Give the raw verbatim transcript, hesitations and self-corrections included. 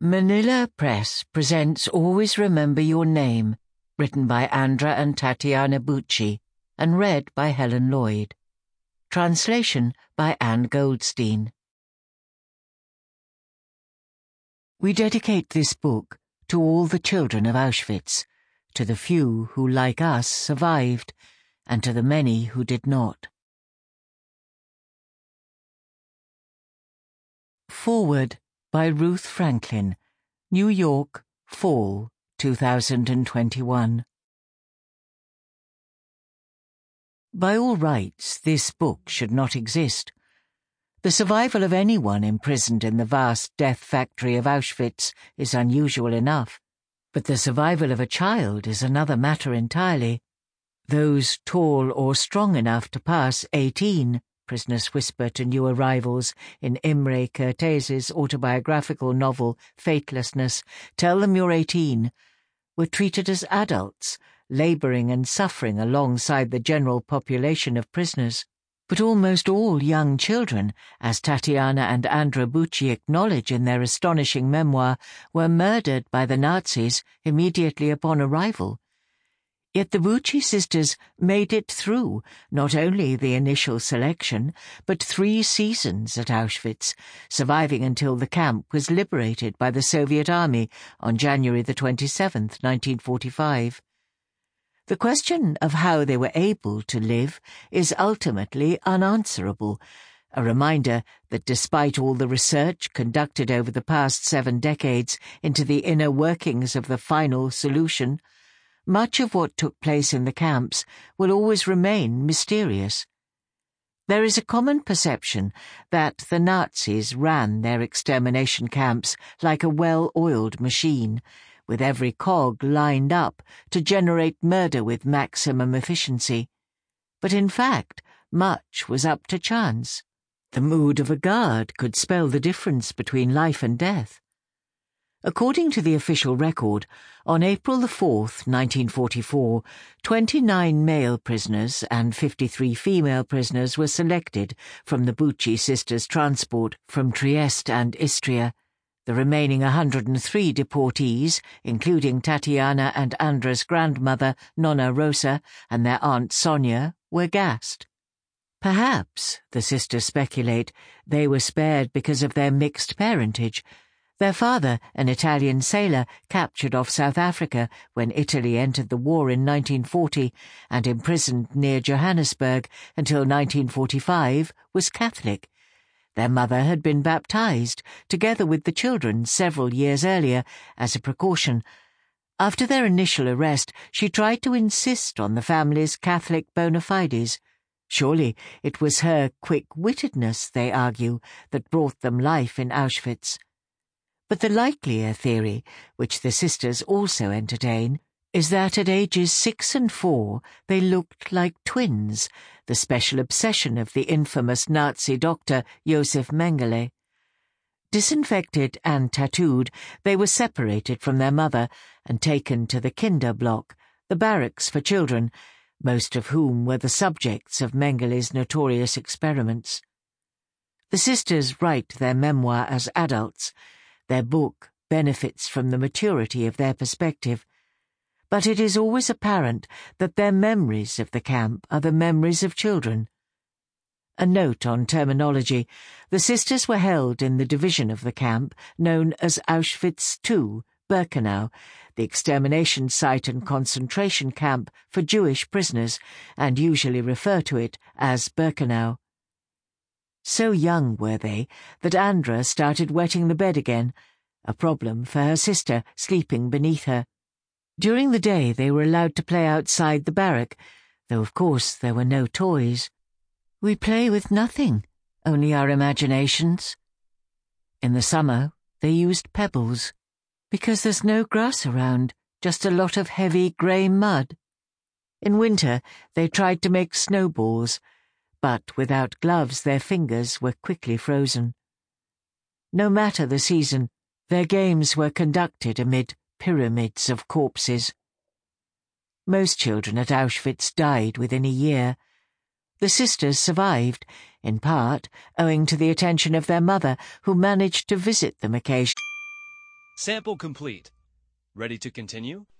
Manila Press presents Always Remember Your Name, written by Andra and Tatiana Bucci, and read by Helen Lloyd. Translation by Anne Goldstein. We dedicate this book to all the children of Auschwitz, to the few who, like us, survived, and to the many who did not. Forward by Ruth Franklin, New York, Fall, two thousand twenty-one. By all rights, this book should not exist. The survival of anyone imprisoned in the vast death factory of Auschwitz is unusual enough, but the survival of a child is another matter entirely. Those tall or strong enough to pass eighteen, prisoners whisper to new arrivals in Imre Kertész's autobiographical novel Fatelessness, Tell Them You're eighteen, were treated as adults, labouring and suffering alongside the general population of prisoners. But almost all young children, as Tatiana and Andra Bucci acknowledge in their astonishing memoir, were murdered by the Nazis immediately upon arrival. Yet the Bucci sisters made it through not only the initial selection, but three seasons at Auschwitz, surviving until the camp was liberated by the Soviet Army on January the twenty-seventh, nineteen forty-five. The question of how they were able to live is ultimately unanswerable, a reminder that despite all the research conducted over the past seven decades into the inner workings of the final solution, much of what took place in the camps will always remain mysterious. There is a common perception that the Nazis ran their extermination camps like a well-oiled machine, with every cog lined up to generate murder with maximum efficiency. But in fact, much was up to chance. The mood of a guard could spell the difference between life and death. According to the official record, on April the fourth, nineteen forty-four, twenty-nine male prisoners and fifty-three female prisoners were selected from the Bucci sisters' transport from Trieste and Istria. The remaining one hundred three deportees, including Tatiana and Andra's grandmother, Nonna Rosa, and their aunt Sonia, were gassed. Perhaps, the sisters speculate, they were spared because of their mixed parentage. Their father, an Italian sailor captured off South Africa when Italy entered the war in nineteen forty and imprisoned near Johannesburg until nineteen forty-five, was Catholic. Their mother had been baptized, together with the children, several years earlier, as a precaution. After their initial arrest, she tried to insist on the family's Catholic bona fides. Surely it was her quick-wittedness, they argue, that brought them life in Auschwitz. But the likelier theory, which the sisters also entertain, is that at ages six and four they looked like twins, the special obsession of the infamous Nazi doctor Josef Mengele. Disinfected and tattooed, they were separated from their mother and taken to the Kinderblock, the barracks for children, most of whom were the subjects of Mengele's notorious experiments. The sisters write their memoir as adults. Their book benefits from the maturity of their perspective, but it is always apparent that their memories of the camp are the memories of children. A note on terminology: the sisters were held in the division of the camp known as Auschwitz two, Birkenau, the extermination site and concentration camp for Jewish prisoners, and usually refer to it as Birkenau. So young were they that Andra started wetting the bed again, a problem for her sister sleeping beneath her. During the day they were allowed to play outside the barrack, though of course there were no toys. We play with nothing, only our imaginations. In the summer they used pebbles, because there's no grass around, just a lot of heavy grey mud. In winter they tried to make snowballs, but without gloves their fingers were quickly frozen. No matter the season, their games were conducted amid pyramids of corpses. Most children at Auschwitz died within a year. The sisters survived, in part owing to the attention of their mother, who managed to visit them occasionally. Sample complete. Ready to continue?